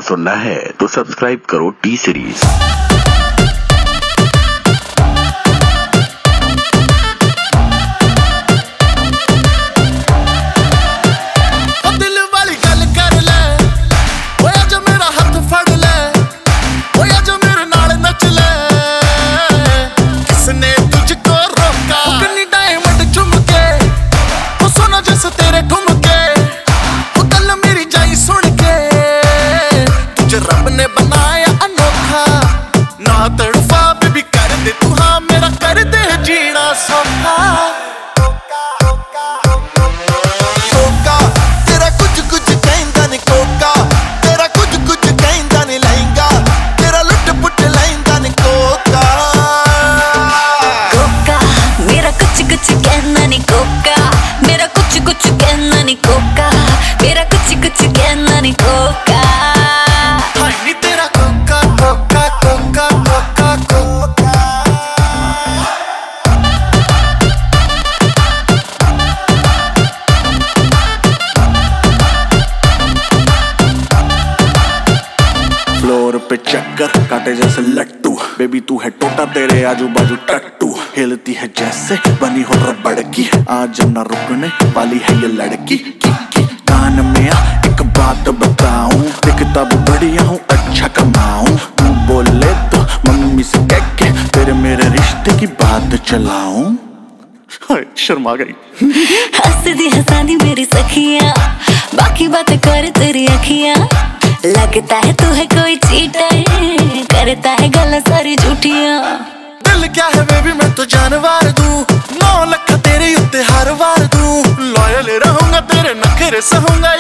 सुनना है तो सब्सक्राइब करो टी सीरीज। रब ने बनाया अनोखा ना तड़फा बेबी कर दे तू हाँ मेरा कर दे जीना सौखा। कोका तेरा कुछ कुछ कहंदा ने कोका तेरा कुछ कुछ कहंदा ने लहंगा तेरा लुट पुट लहंदा ने कोका। कोका मेरा कुछ कुछ कहना नहीं कोका मेरा कुछ कुछ कहना नहीं कोका मेरा कुछ कुछ कहना नहीं कोका। फ्लोर पे चक्कर काटे जैसे लट्टू बेबी तू है टोटा तेरे आजू बाजू टट्टू हिलती है जैसे बनी हो रबड़ की आज न रुकने वाली है ये लड़की की कान में आ एक बात बताऊं दिखता भी बढ़िया हूँ अच्छा कमाऊं तू बोले तो मम्मी से कह के तेरे मेरे रिश्ते की बात चलाऊं। शर्मा गई हंसदी हंसादी मेरी सखियां बाकी बातें करे तेरी अखियां लगता है तू है कोई चीटर करता है गल्ला सारी झूठियां। दिल क्या है बेबी मैं तो जानवर दूं 9 लाख तेरे उत्ते हर वार दूं लॉयल रहूंगा तेरे नखरे सहूंगा